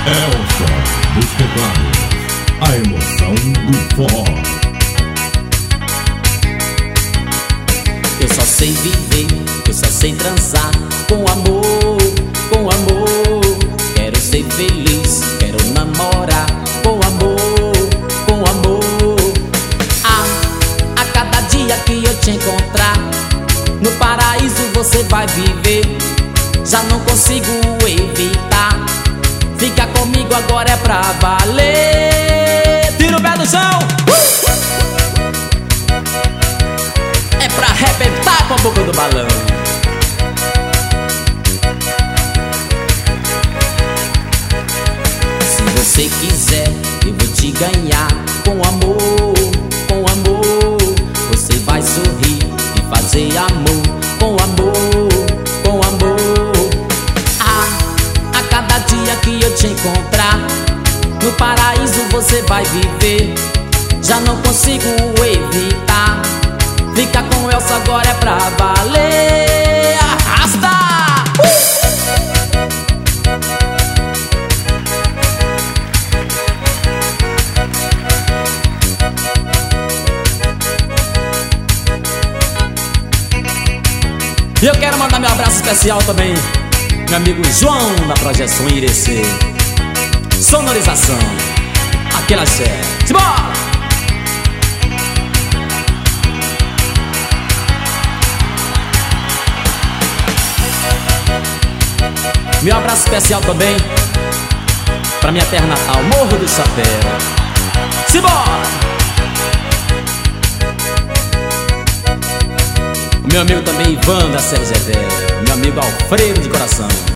Elson dos teclados, a emoção do forró. Eu só sei viver, eu só sei transar com amor, com amor. Quero ser feliz, quero namorar com amor, com amor. A cada dia que eu te encontrar, no paraíso você vai viver. Já não consigo evitar, fica comigo agora é pra valer. Tira o pé do chão! É pra arrebentar com a boca do balão. Se você quiser, eu vou te ganhar com amor, com amor. Você vai sorrir e fazer amor, com amor, com amor. A cada dia que eu te encontrar, no paraíso você vai viver. Já não consigo evitar, fica com Elsa agora é pra valer. Arrasta! E eu quero mandar meu abraço especial também, meu amigo João da Projeção Irecê. Sonorização, aquele axé. Simbora! Meu abraço especial também pra minha terra natal, Morro do Chapéu. Simbora! O meu amigo também Ivan da Sergedé, meu amigo Alfredo de coração.